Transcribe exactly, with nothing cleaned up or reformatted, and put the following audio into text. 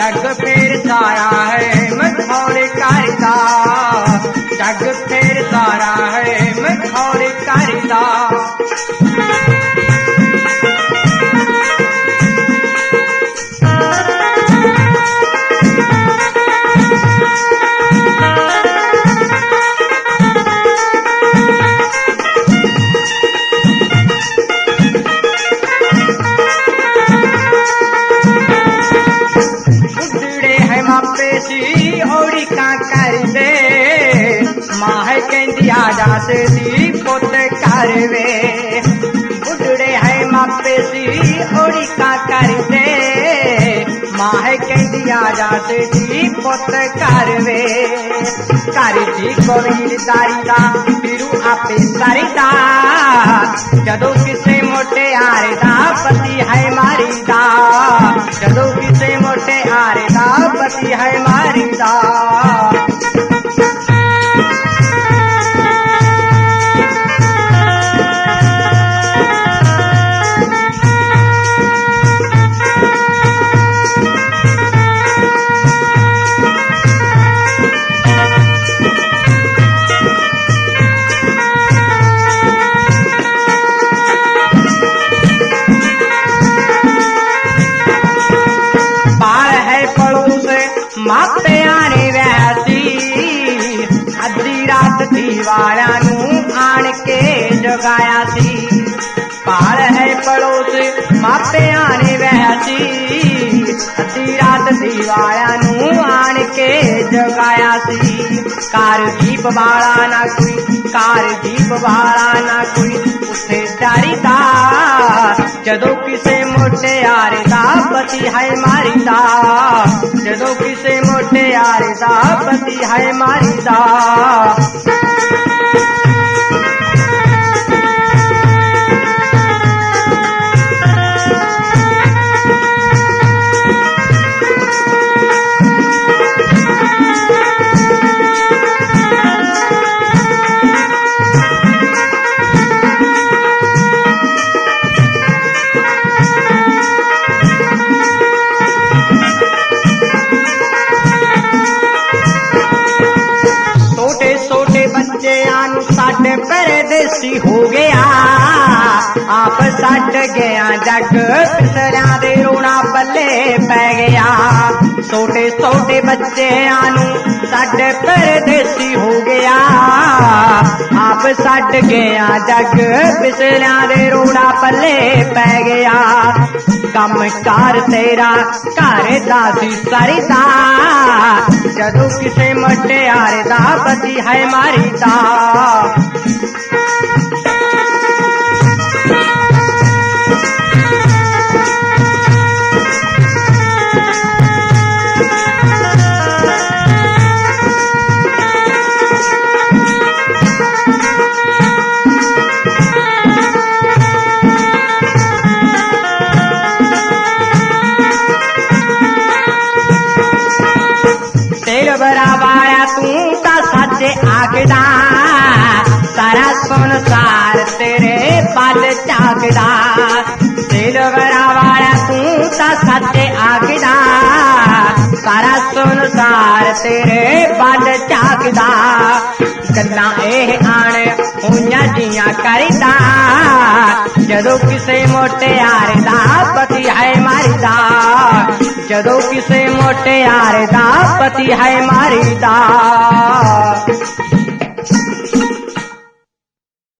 जग फेर सारा है मखौल करदा, जग फेर सारा है मखौल करदा। औड़ी का कर दे माह कहती आजा सी पुत कर वे, बुढ़ड़े है मापे सी औड़ी का कर दे माह कहती आजा सी पुत कर वे। कर दी गोविंदारी दा फिरू आपे सरिदा, जदों किसे मोटे आरे दा पति है मारी दा, जदों किसे मोटे आरे दा पति है मारी दा। मापे आने वैसी अद्धी रात थी वाला नू आन के जगाया सी, पाल है पड़ोस मापे आने वैसी अद्धी रात थी वाला नू आन के जगाया सी। कार जीप वाला ना कोई, कार जीप वाला ना कोई उसे डरदा, जदों किसे मोटे यारे दा पति है मारी दा, जदों किसे मोटे यारे दा पति है मारी दा। साढ़े परदेसी हो गया आप सट गया, जग पिसरिया दे रोना पल्ले पै गया। छोटे छोटे बच्चे आनू साढ़े परदेसी हो गया आप सट गया, जग पिसरिया दे रोना पल्ले पै गया। कम कार तेरा घर दासी सरदा, जदों किसे मोटे यारे दा पति है मारी दा। बरावाया तू ता सच्चे आखदा, सारा संसार तेरे पल झाकदा। दिल बरावाया तू ता सच्चे आखदा, सारा संसार तेरे पल झाकदा। गल्लां एह आण होइयां जियां करदा, जदों किसे मोटे यारे दा पति है मारदा, जदों किसे मोटे यारे दा पति है मारदा।